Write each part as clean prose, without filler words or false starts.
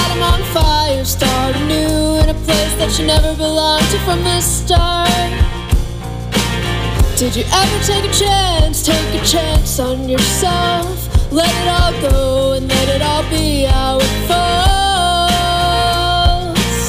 Set 'em on fire, start anew in a place that you never belonged to from the start. Did you ever take a chance on yourself? Let it all go and let it all be how it falls.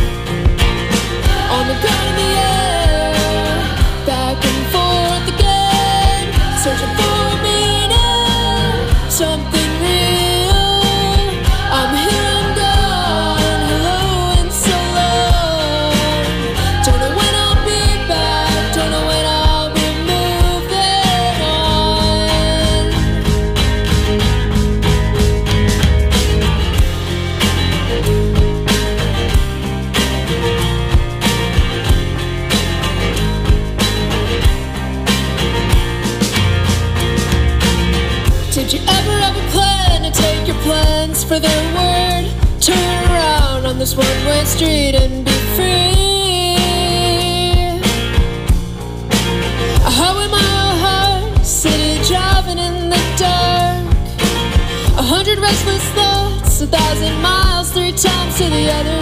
On the ground in the air, back and forth again, searching for a meaning, something real. I'm here, I'm gone, hello and so long. Don't know when I'll be back, don't know when I'll be moving on. Did you ever have a plan to take your plans for their word? Turn around on this one-way street and be free. A highway mile high, city driving in the dark. 100 restless thoughts, 1,000 miles, 3 times to the other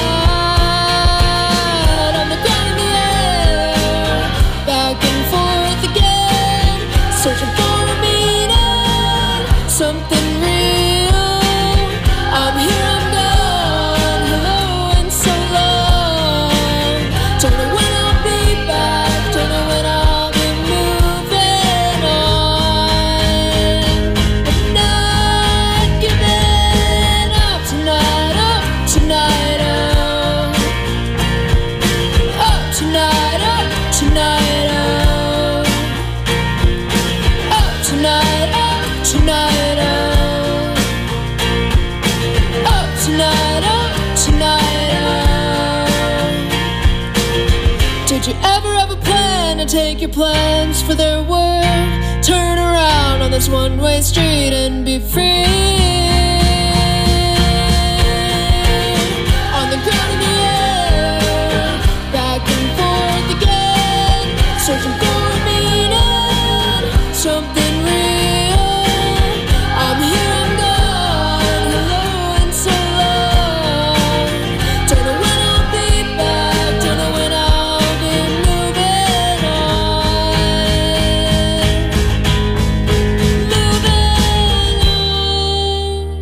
side. On the ground in the air, back and forth again, searching for a meaning, something real. I'm here, I'm gone, hello and so long. Don't know when I'll be back, don't know when I'll be moving on. I'm not giving up tonight, oh, tonight, oh. Oh, tonight, oh, tonight, oh. Oh, tonight, oh, tonight, oh. Oh, tonight, oh, tonight, oh. Did you ever have a plan to take your plans for their word? Turn around on this one-way street and be free. On the ground in the air, back and forth again, searching for a meaning, something real. I'm here, I'm gone, hello and so long. Don't know when I'll be back, don't know when I'll be moving on. Moving on.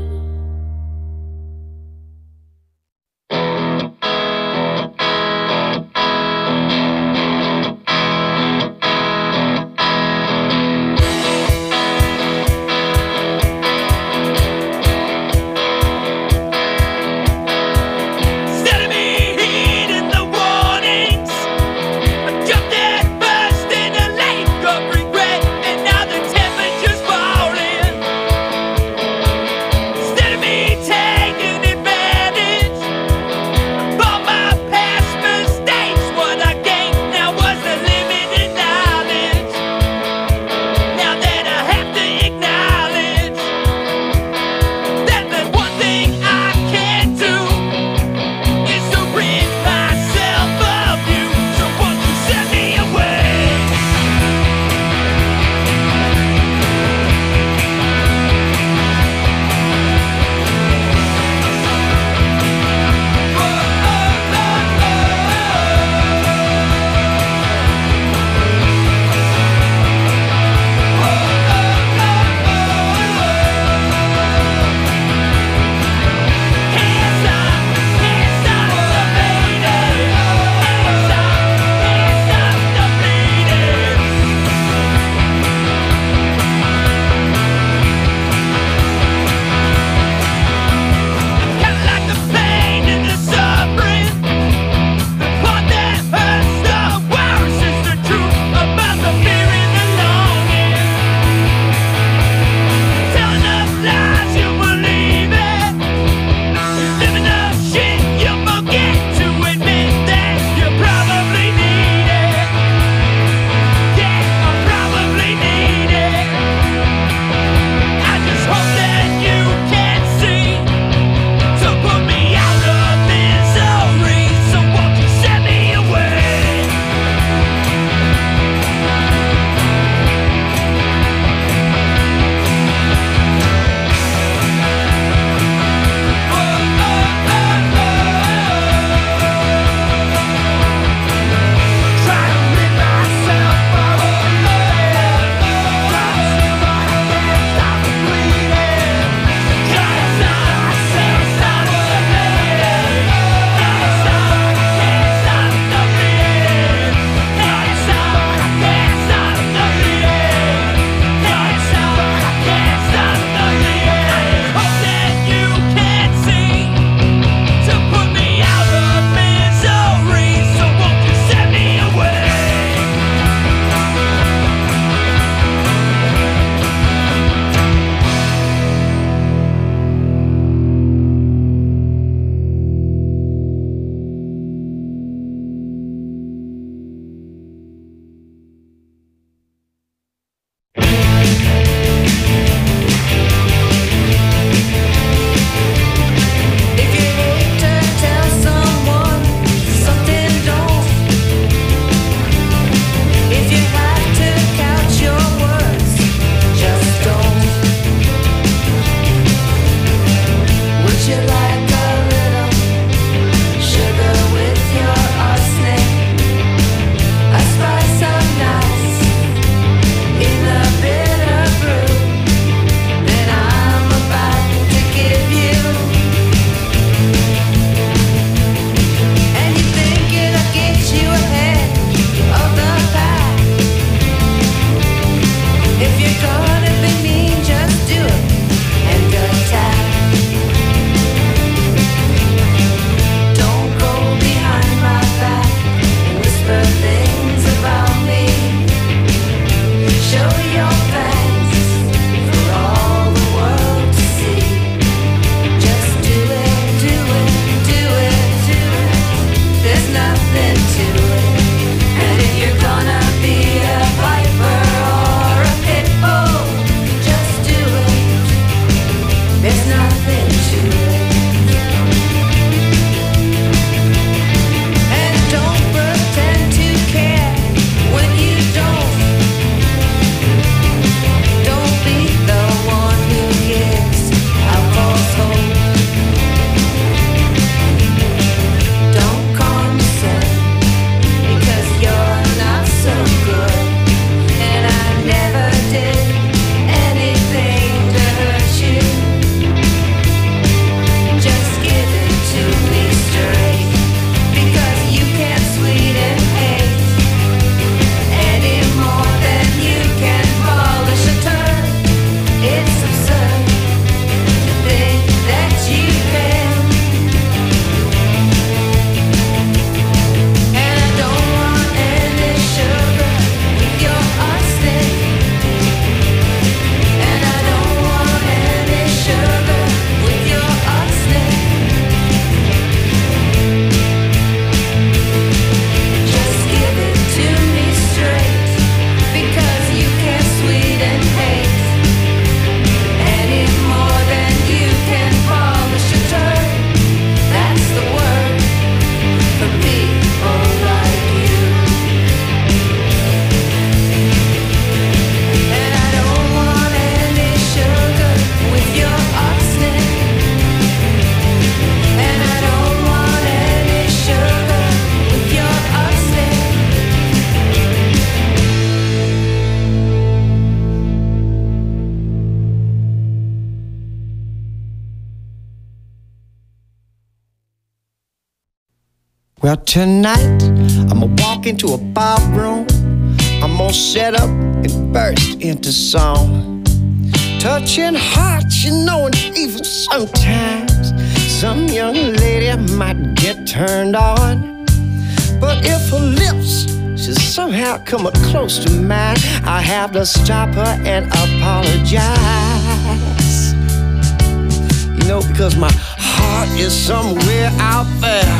Well, tonight I'ma walk into a ballroom. I'm gonna set up and burst into song, touching hearts, you know, and even sometimes some young lady might get turned on. But if her lips should somehow come up close to mine, I have to stop her and apologize. You know, because my heart is somewhere out there.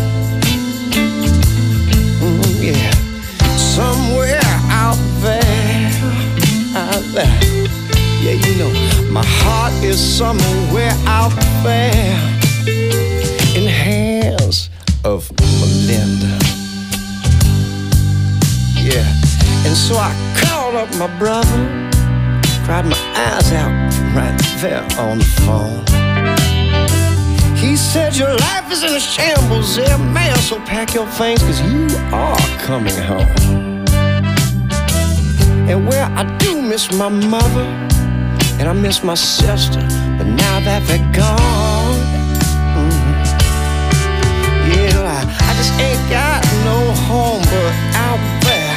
Yeah, somewhere out there, out there. Yeah, you know, my heart is somewhere out there in hands of Melinda. Yeah, and so I called up my brother, cried my eyes out right there on the phone. He said, your life is in a shambles there, man, so pack your things, cause you are coming home. And well, I do miss my mother, and I miss my sister, but now that they're gone, yeah, I just ain't got no home but out there.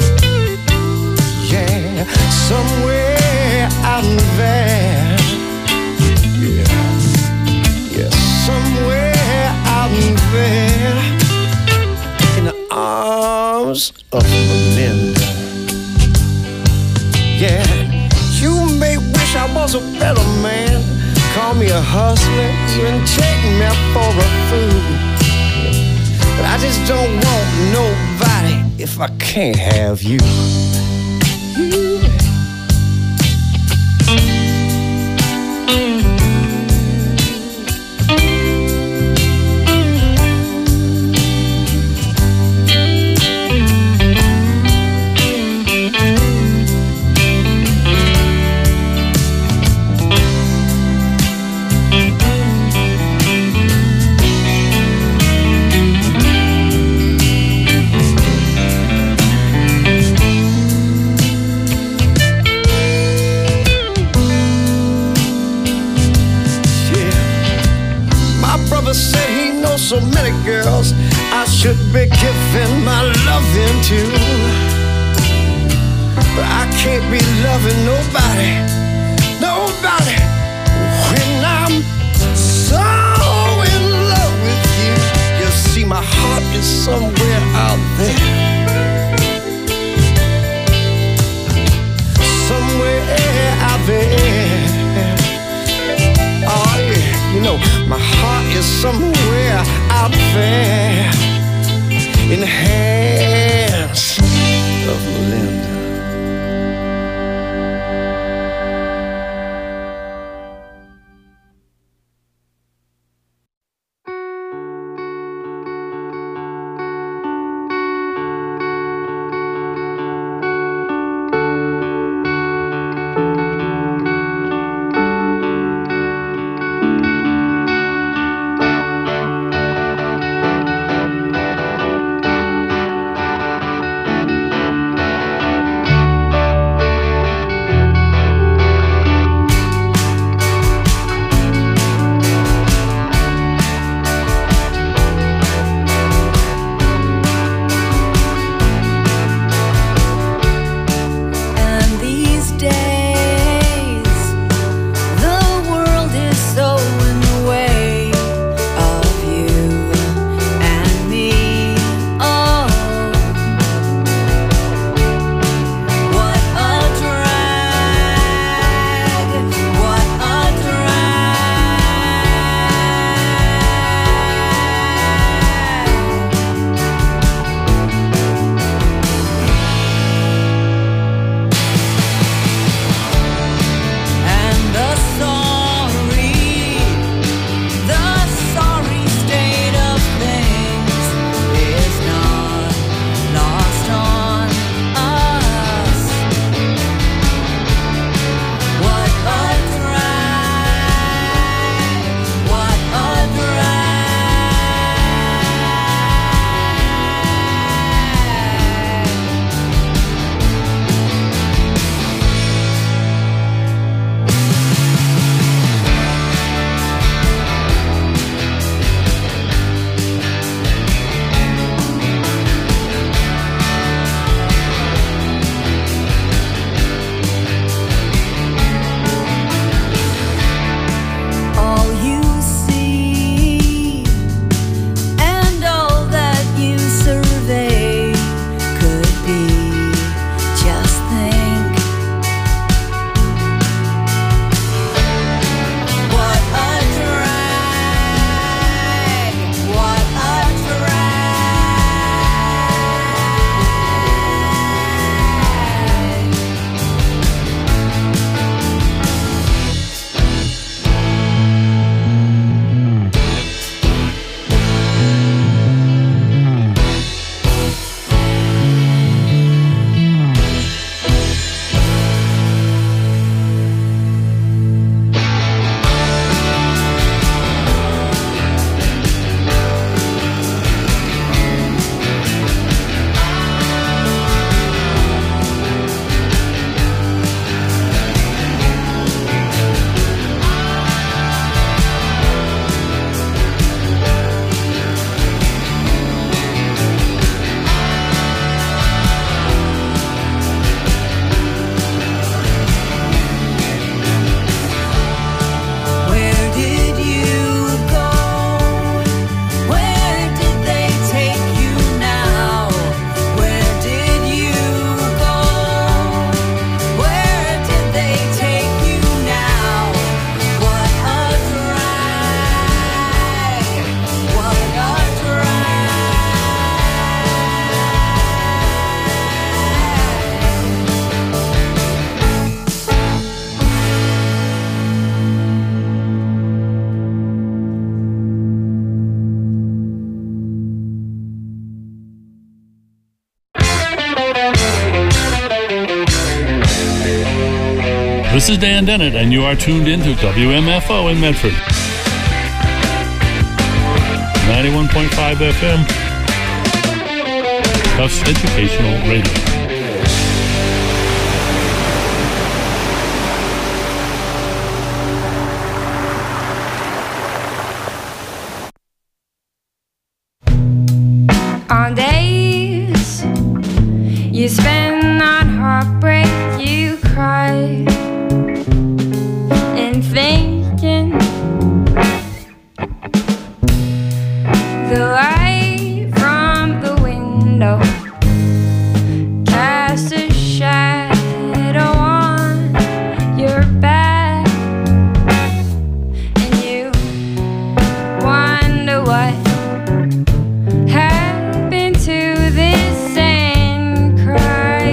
Yeah, somewhere out there. Yeah, somewhere out there in the arms of Melinda. Yeah, you may wish I was a better man, call me a hustler, even take me for a fool. But I just don't want nobody if I can't have you. So many girls I should be giving my loving to, but I can't be loving nobody, nobody when I'm so in love with you. You see, my heart is somewhere out there, somewhere out there. Oh yeah, you know, my heart is somewhere out there in the hands of Melinda. This is Dan Dennett, and you are tuned into WMFO in Medford. 91.5 FM. Tufts Educational Radio. On days you spend on heartbreak, you cry and thinking the light from the window casts a shadow on your back, and you wonder what happened to this and cry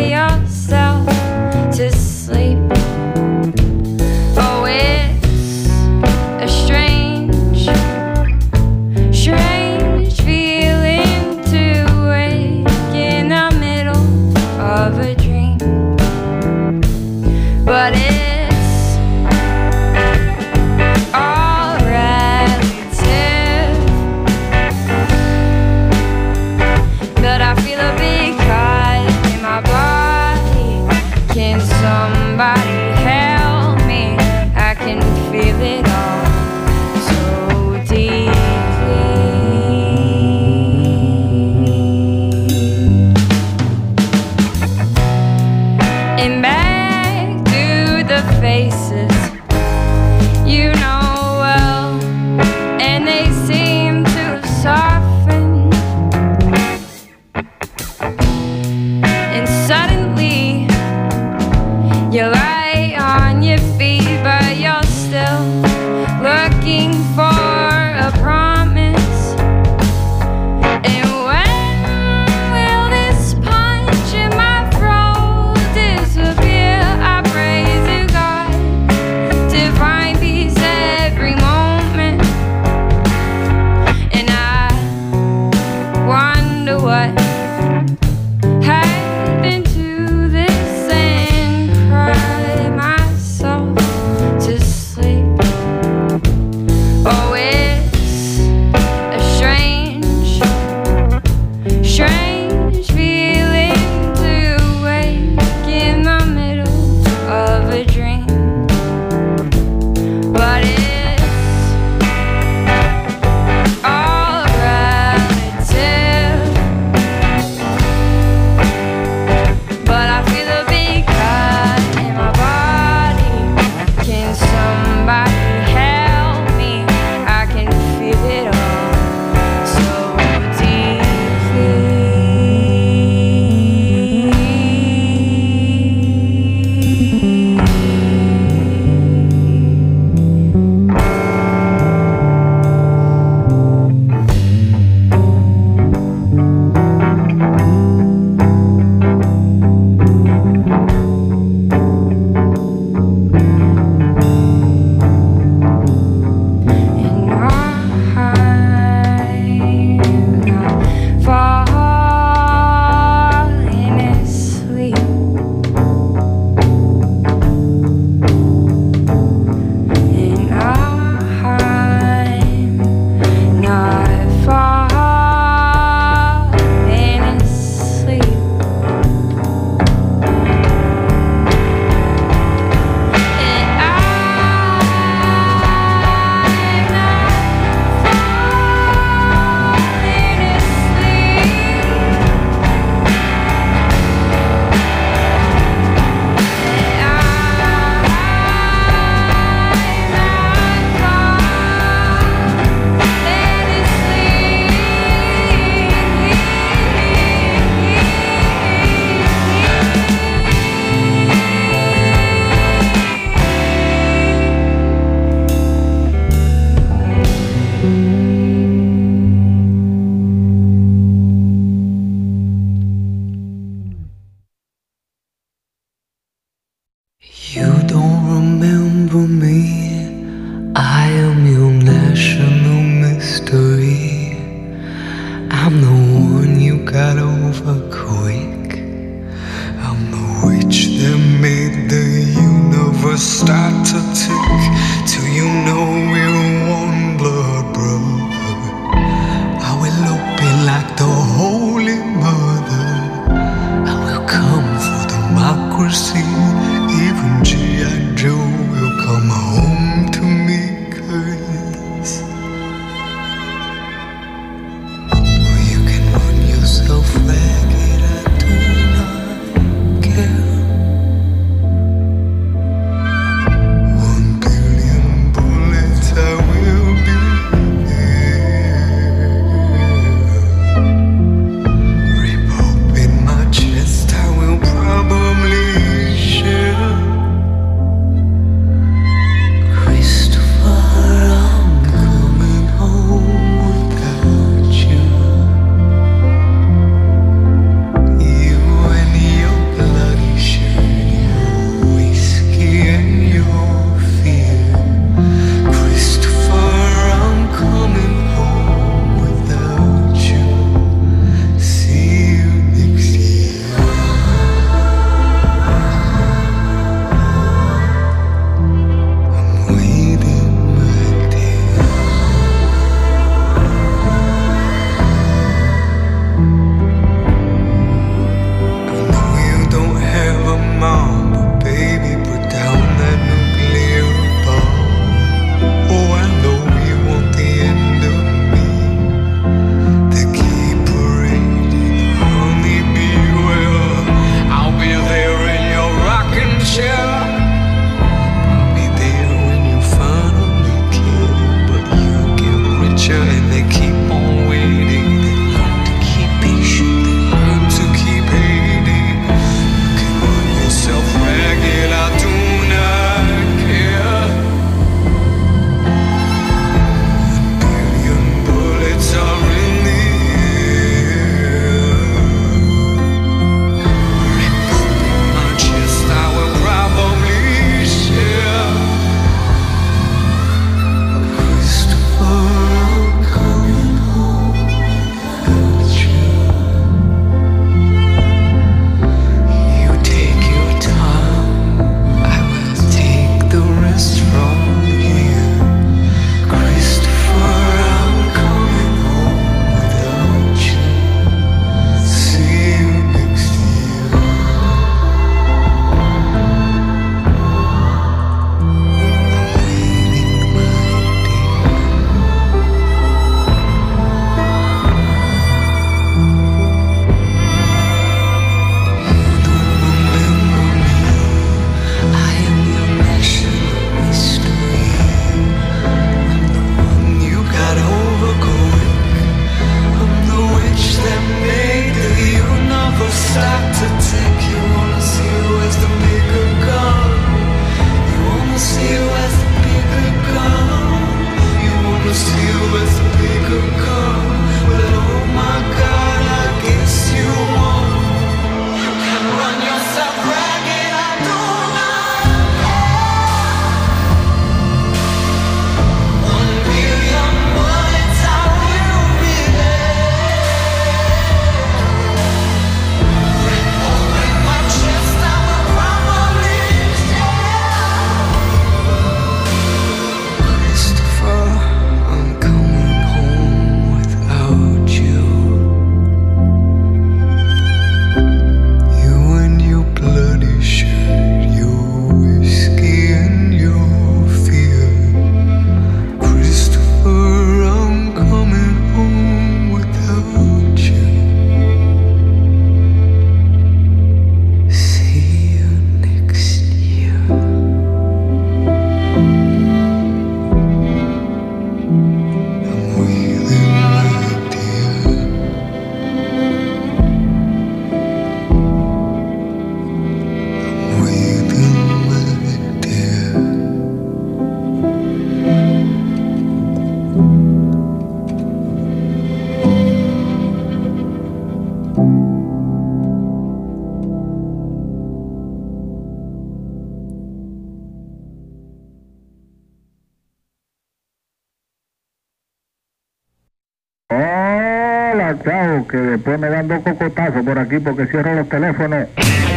Hola, chao, que después me dan dos cocotazos por aquí porque cierro los teléfonos.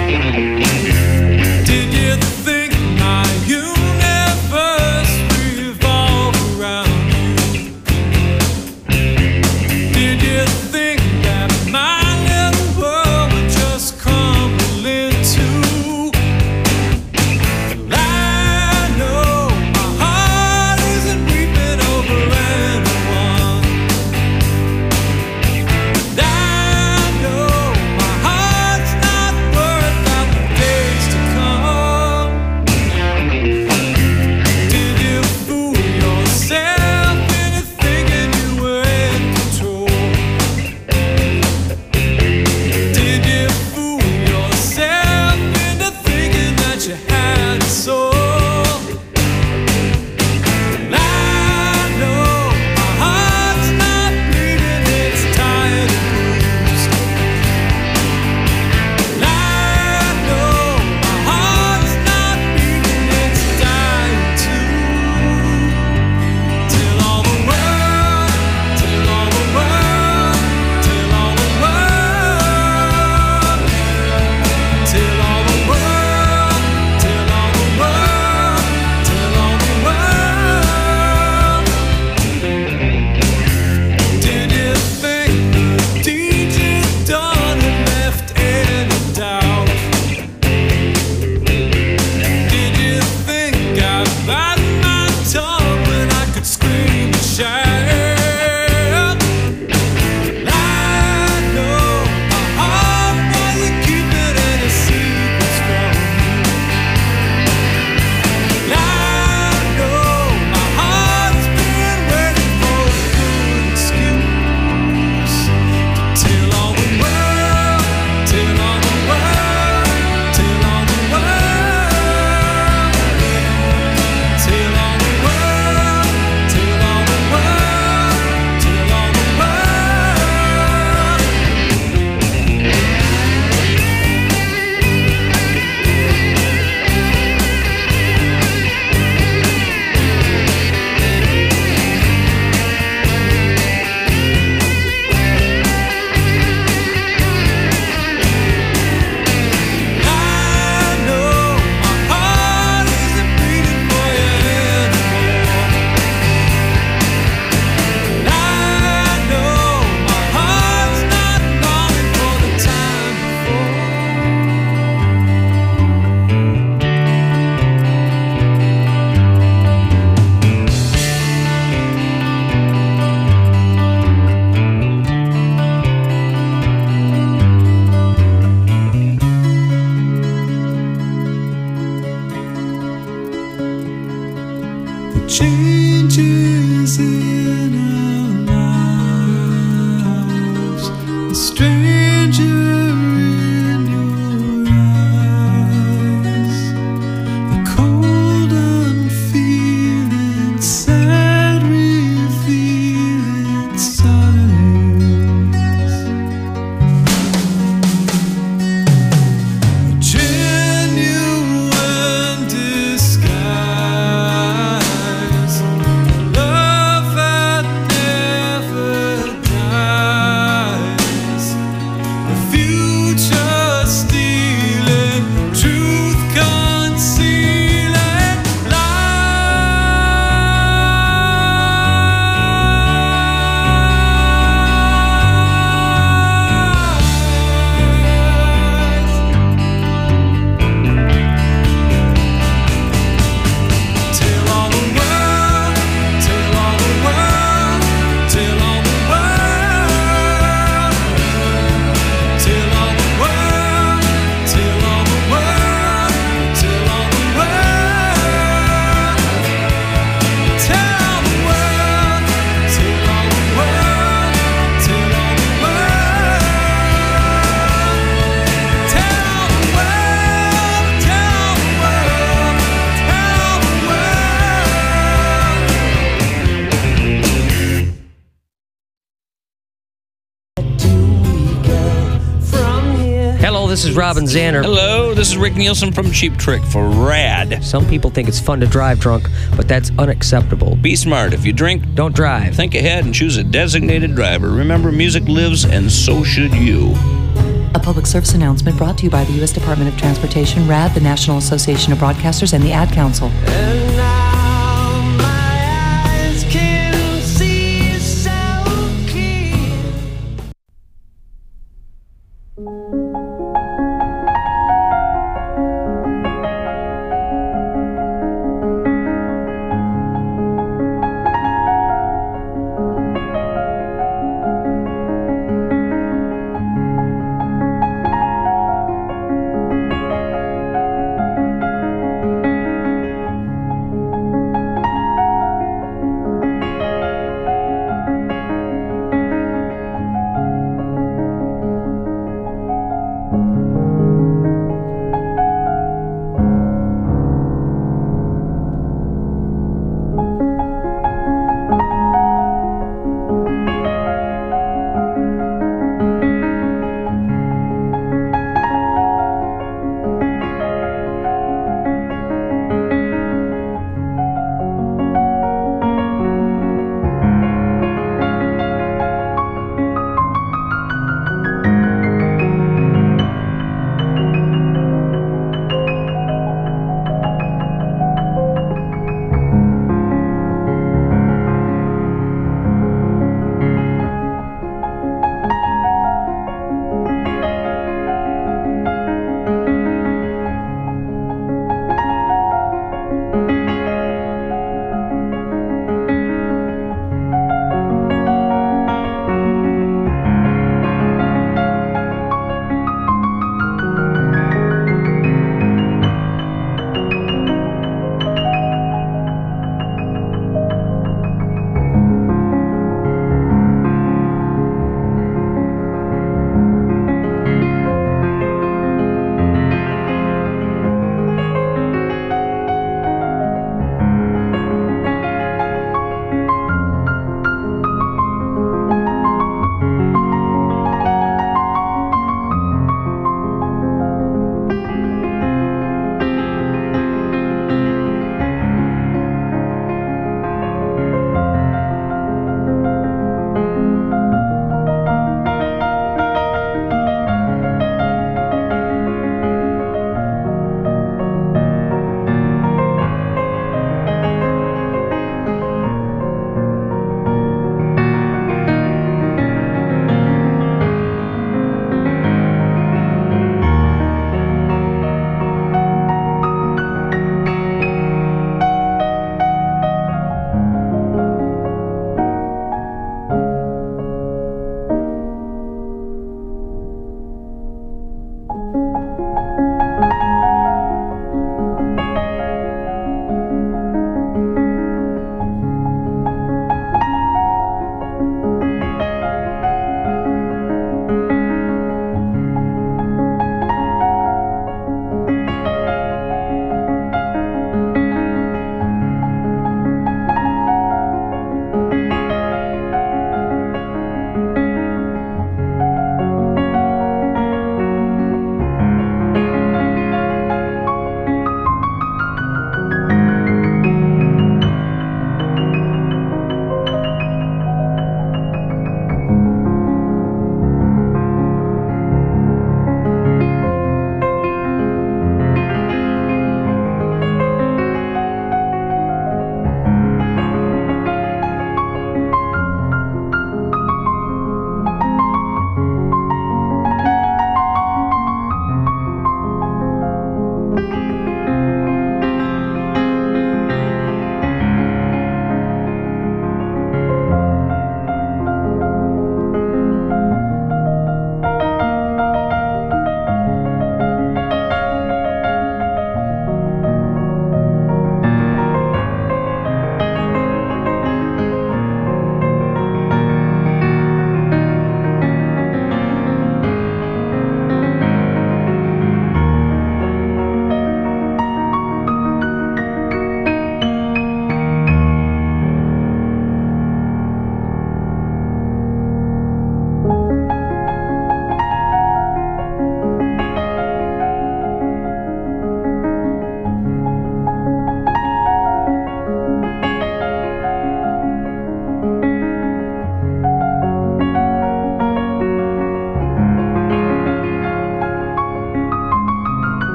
Did you think my universe revolved around you? Did you think that my little world would just crumble into? Well, I know my heart isn't weeping over anyone. And I know my heart's not worried about the days to come. Did you fool yourself into thinking you were in control? Did you fool yourself into thinking that you had a soul? Well, I know my heart's not bleeding, it's tired and bruised. Well, I know my heart's not beating, it's dying too. Till all the world, till all the world, till all the world, till all the world, till all the world, till all the world. Did you think the deed you'd done had left any doubt? Did you think I bite my tongue when I could scream and shout? I know my heart wasn't keeping any secrets from me. I know my heart's been waiting for a good excuse. Till all the world, till all the world, till all the world, till all the world, till all the world, till all the world. I know my heart isn't beating for you anymore. I know my heart's not longing for the time the changes in our lives, the stranger in your eyes, the cold unfeeling, sad revealing silence, a genuine disguise, love that never dies. The few this is Robin Zanner. Hello, this is Rick Nielsen from Cheap Trick for RAD. Some people think it's fun to drive drunk, but that's unacceptable. Be smart. If you drink, don't drive. Think ahead and choose a designated driver. Remember, music lives, and so should you. A public service announcement brought to you by the U.S. Department of Transportation, RAD, the National Association of Broadcasters, and the Ad Council.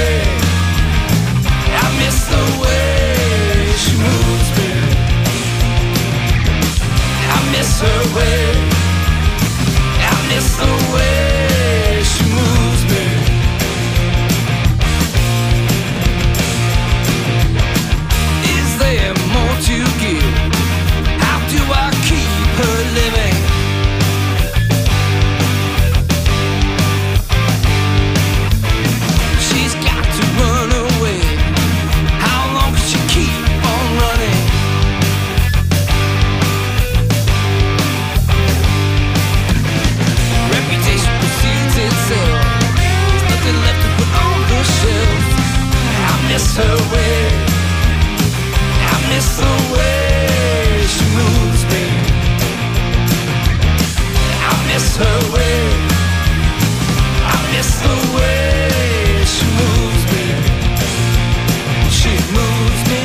way. I miss the way she moves me. I miss her way. I miss the way she moves me. Is there more to give? How do I keep her living? She's got to run away. How long can she keep on running? Reputation precedes itself. There's nothing left to put on the shelf. I miss her way. I miss the way she moves me. I miss her way. I miss the way she moves me. She moves me.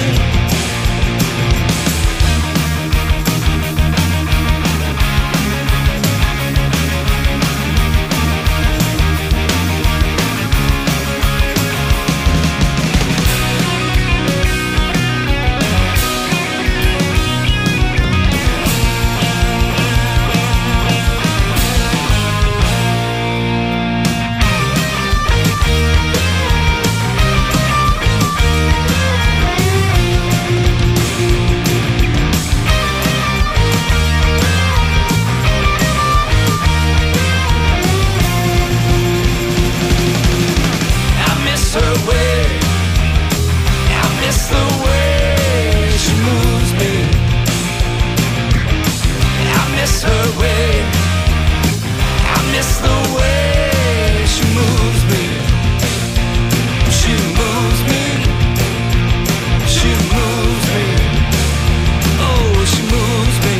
I miss her way. I miss the way she moves me. I miss her way. I miss the way she moves me. She moves me. She moves me. Oh, she moves me.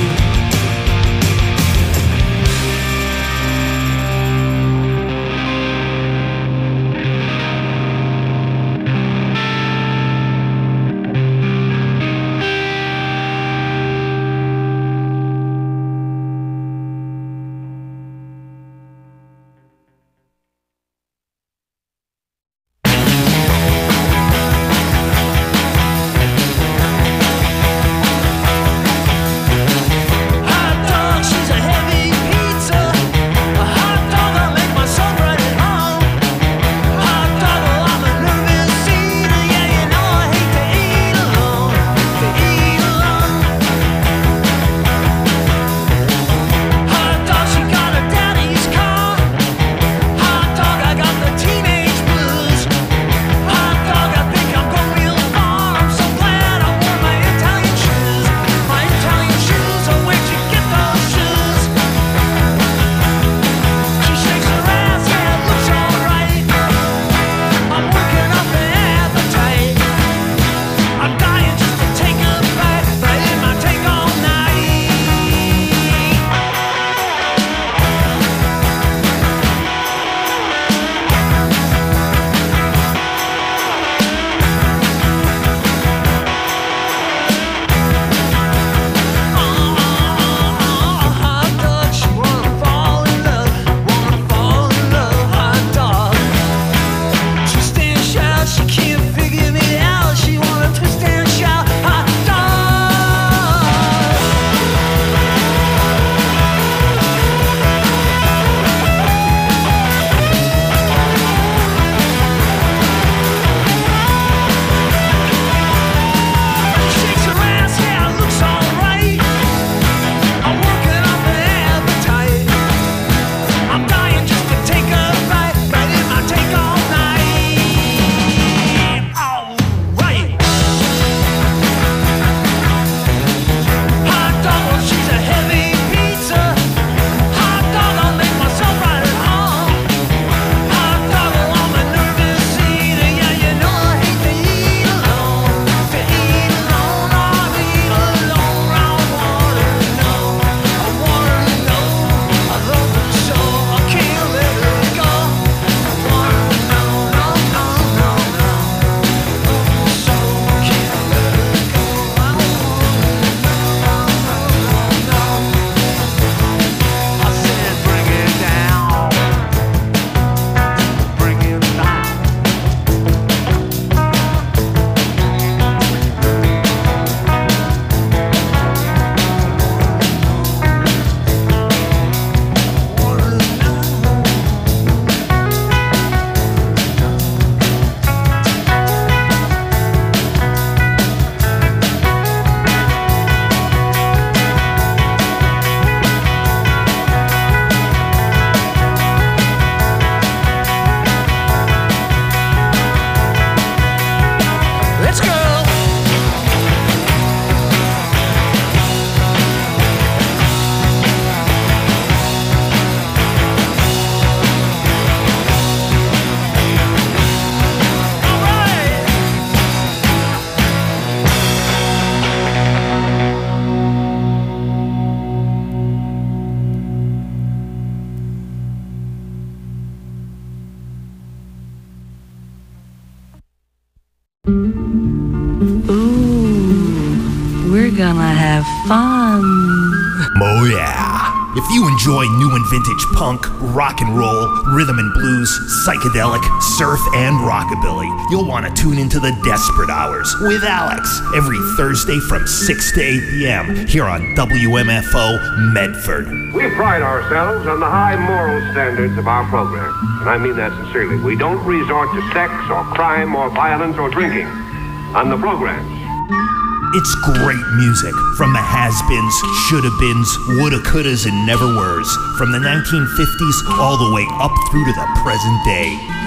gonna have fun. Oh yeah. If you enjoy new and vintage punk, rock and roll, rhythm and blues, psychedelic, surf, and rockabilly, you'll want to tune into the Desperate Hours with Alex every Thursday from 6 to 8 p.m. here on WMFO Medford. We pride ourselves on the high moral standards of our program, and I mean that sincerely. We don't resort to sex or crime or violence or drinking on the programs. It's great music from the has-beens, shoulda-beens, woulda-couldas, and never-weres, from the 1950s all the way up through to the present day.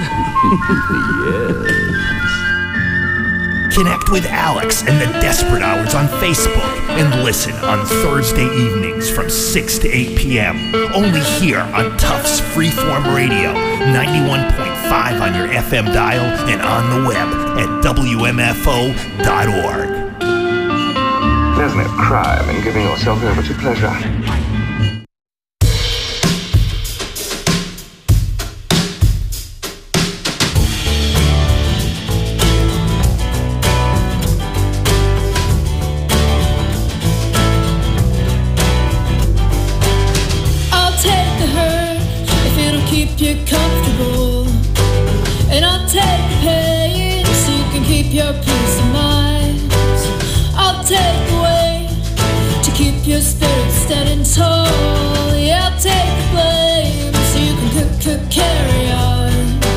Yes. Connect with Alex and the Desperate Hours on Facebook and listen on Thursday evenings from 6 to 8 p.m. Only here on Tufts Freeform Radio, 91.5 on your FM dial and on the web at WMFO.org. There's no crime in giving yourself over to pleasure. I'll take the hurt if it'll keep you comfortable, and I'll take the pain so you can keep your peace of mind. I'll take the weight to keep your spirit steady and tall. Yeah, I'll take the blame so you can carry on.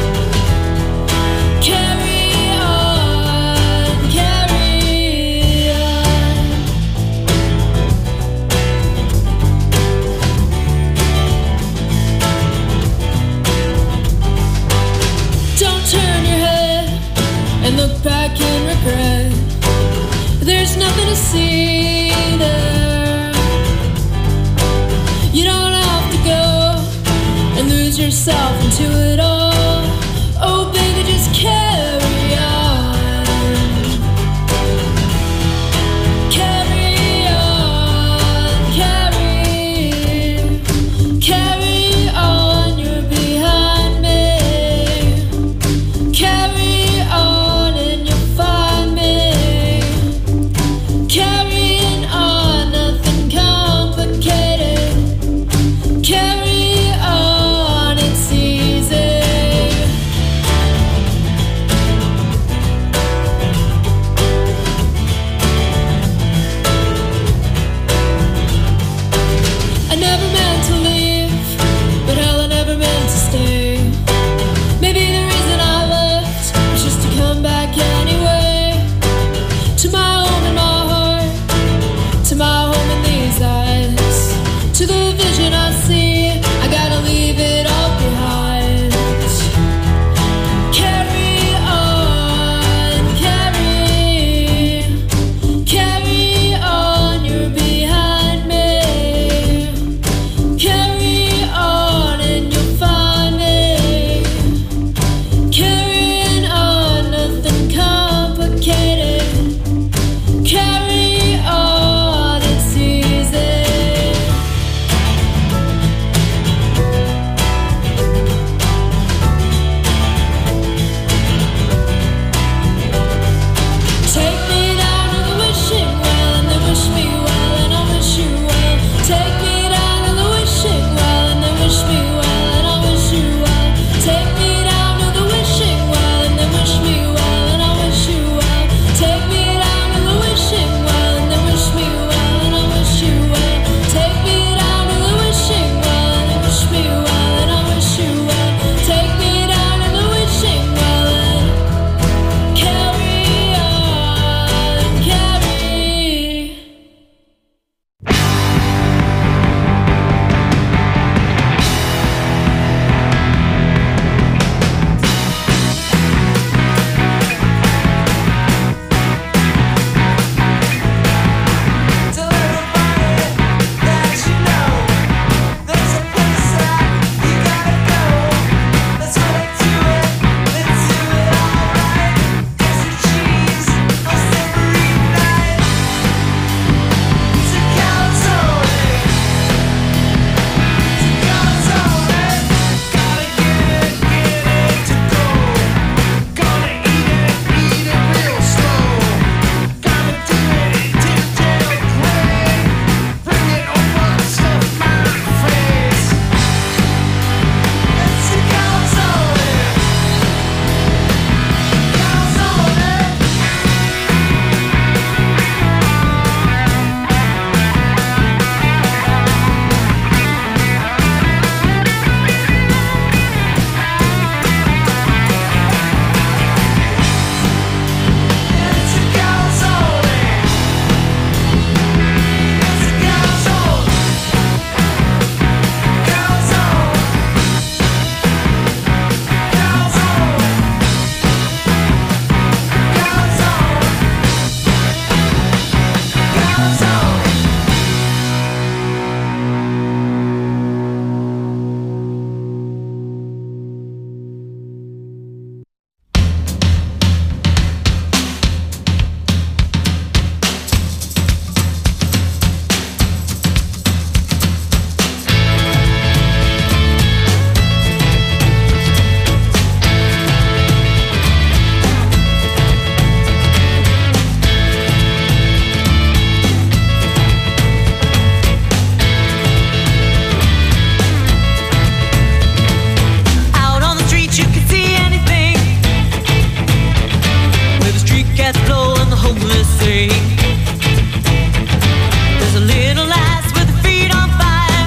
Carry on, carry on. Don't turn your head and look back in regret. There's nothing to see there. You don't have to go and lose yourself into it all. Oh, baby, just carry on. Carry on, carry on, you're behind me. Carry on and you'll find me. Carrying on, nothing complicated. Carry on, it's easy. cats blow and the homeless sing. There's a little lass with her feet on fire,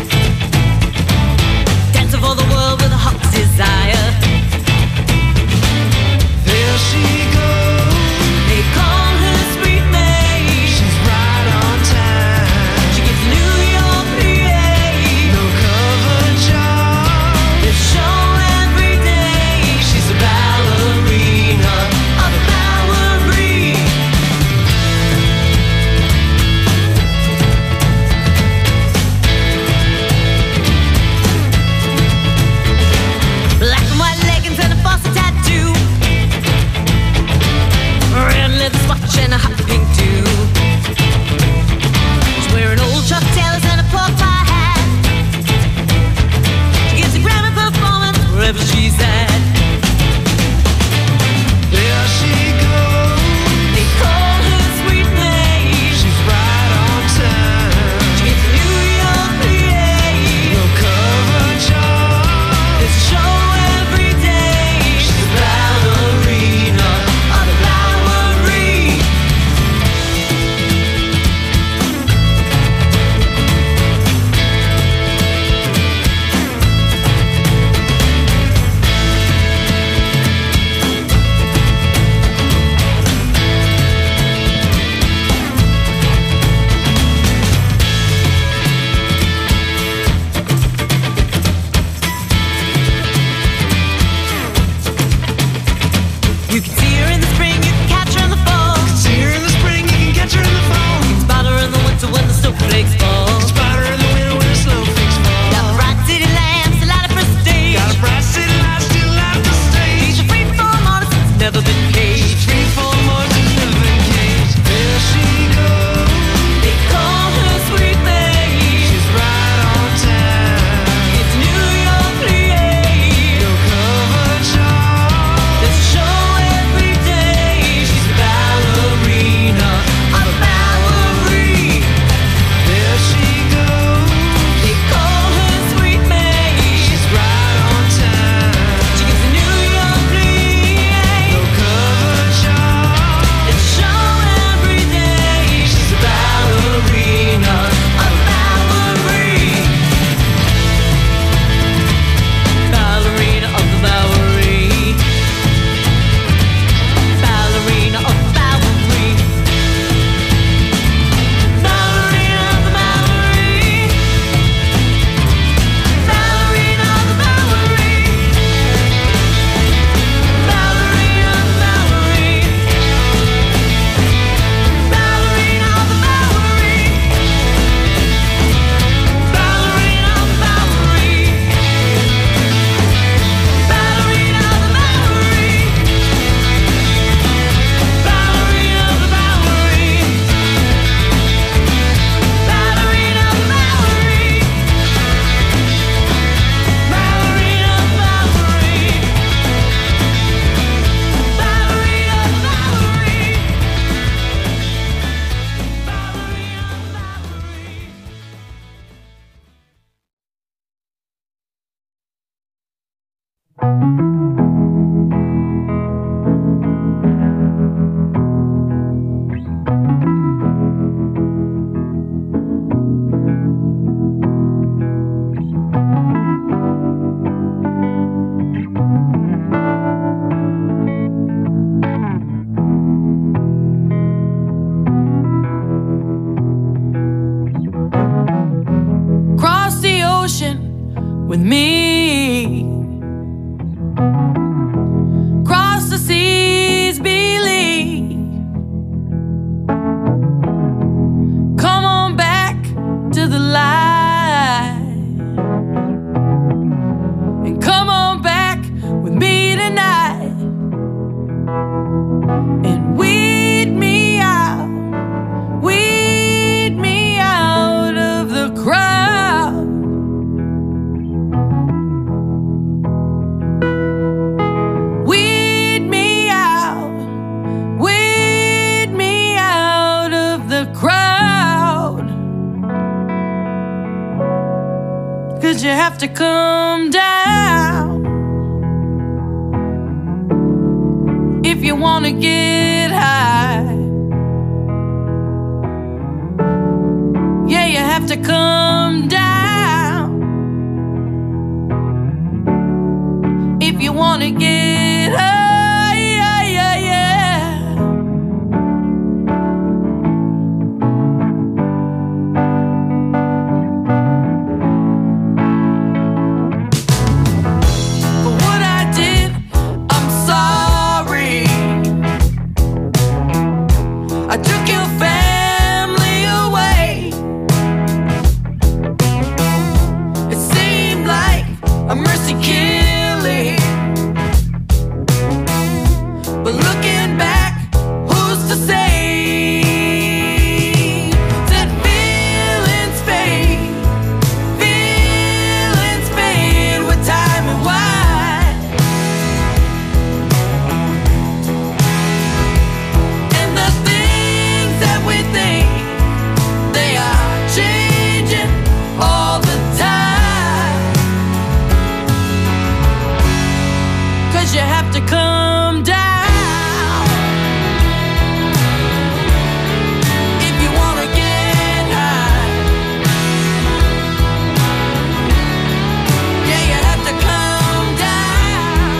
dancing for the world with a hot desire. There she goes. They call her Sweet May. She's right on time. She gets New York, PA. No cover job. They show every day. She's a ballerina of a Bowery. Black and white leggings and a false tattoo, red leather watch and a hot pink too. She's wearing old Chuck Taylors and a pork pie hat. She gets a Grammy performance wherever she's at. There she goes. They call her Sweet May. She's right on time. She gets New York, PA. No cover job. There's a show every day. She's a ballerina of the Bowery. You can see her in the spring, you can catch her in the fall. See her in the spring, you can catch her in the fall. You can spot her in the winter when the snowflakes fall. Spot her in the winter when the snowflakes fall. Got a bright city lamps, a light up her stage. Got a bright city light still light the stage. She's a free-form artist that's never been caged. Free-form artist that's never been caged. There she goes. They call her Sweet May. She's right on time. It's New York, PA. No cover job. There's a show every day. She's a ballerina of a Bowery. There she goes. They call her Sweet May. She's right on time. She gets a New York, PA. No cover job. There's a show every day. She's a ballerina of a Bowery. Ballerina of the Bowery. Ballerina of the Bowery. Ballerina of the Bowery. Ballerina of the Bowery. Ballerina of the Bowery. Ballerina of the Bowery. Ballerina of the Bowery. Ballerina of the Bowery. Ballerina of the Bowery. Ballerina of the Bowery. Ballerina of the Bowery. Ballerina of the Bowery. Cross the ocean with me. Cross the seas, believe. Come on back to the light, and come on back with me tonight, and weed me out of the crowd. Weed me out of the crowd. 'Cause you have to come down if you wanna get high. come down. If you wanna get high, yeah, yeah, yeah. For what I did, I'm sorry. I took your family away. It seemed like a mercy killing. But looking back, who's to say that feelings fade with time and wine? And the things that we think, they are changing all the time. 'Cause you have to come down if you wanna get high. Yeah, you have to come down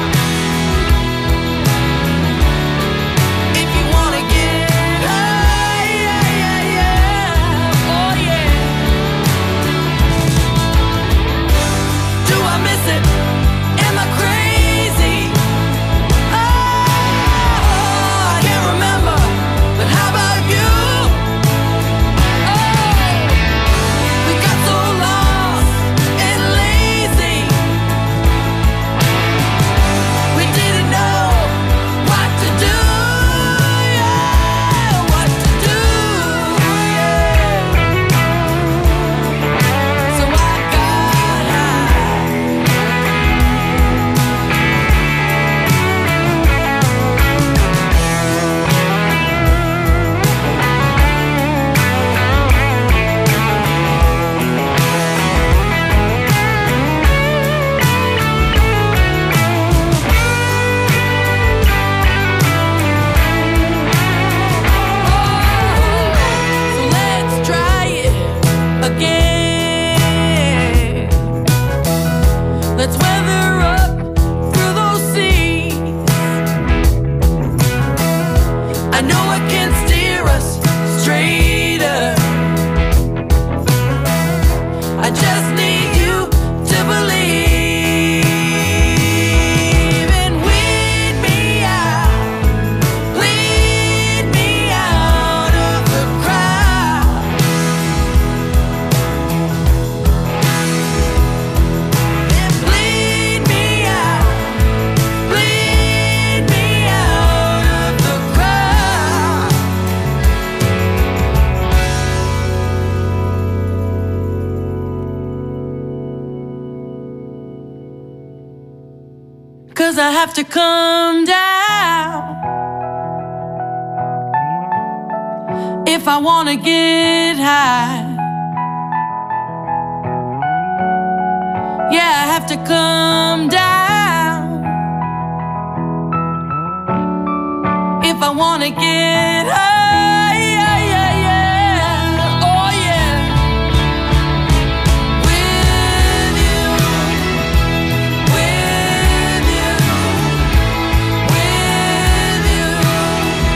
if you wanna get high. Yeah, yeah, yeah. Oh yeah. Do I miss it? Am I crazy? Oh, I can't remember. But how about you? Oh, we got so lost and lazy. We didn't know what to do. Yeah, what to do. Yeah. So I got high. So let's try it again. Let's weather up through those seas. I know it can steer us straighter. I just need you to believe and weed me out, lead me out of the crowd. And bleed me out of the crowd. 'Cause I have to come down if I wanna get high. Yeah, I have to come down if I wanna get high.